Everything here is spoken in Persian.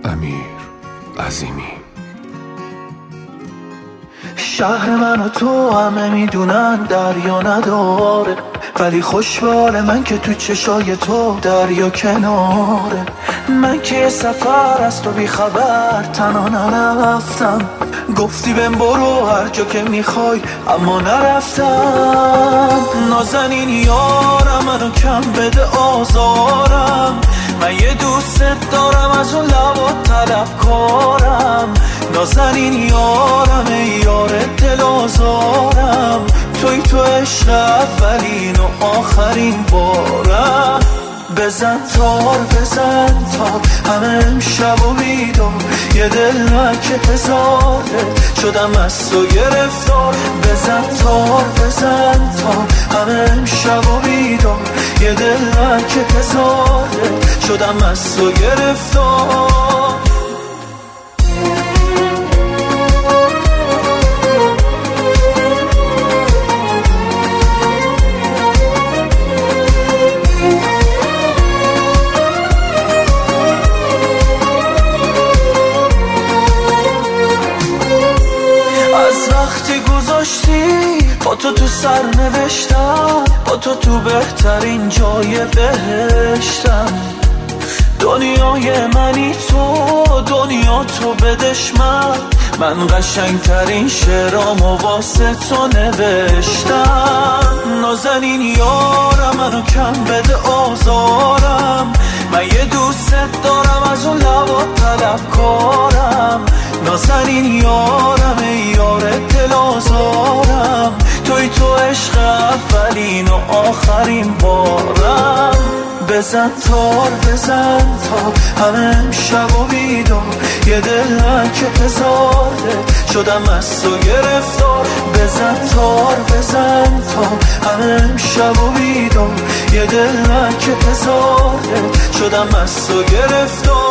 امیر عظیمی. شهر من و تو همه میدونن دریا نداره، ولی خوشبال من که تو چشای تو دریا کناره. من که یه سفر از تو بی خبر تنها نرفتم، گفتی بهم برو هر جا که میخوای اما نرفتم. نازنین یارم منو کم بده آزارم، من یه دوست دارم از اون لبات طلبکارم. نازنین یارم یار دل آزارم، توی تو عشق اولین و آخرین بارم. بزن تار بزن تار همه امشب و بیدار، یه دل که هزاره شدم از تو گرفتار. بزن تار بزن تار همه امشب و بیدار، یه دل که هزاره شدم از تو گرفتار. با تو سر نوشتم، با تو بهترین جای بهشتم. دنیای منی تو، دنیا تو بدش من قشنگترین شعرامو واسه تو نوشتم. نازنین یارم منو کم بده آزارم، من یه دوست دارم از اون لبات طلبکارم. نازنین یارم یار دل آزارم، توی تو عشق اولین و آخرین بارم. بزن تار بزن تار همه امشب و بیدار، یه دل که هزاره شدم از تو گرفتار. بزن تار بزن تار همه امشب و بیدار، یه دل که هزاره شدم از تو گرفتار.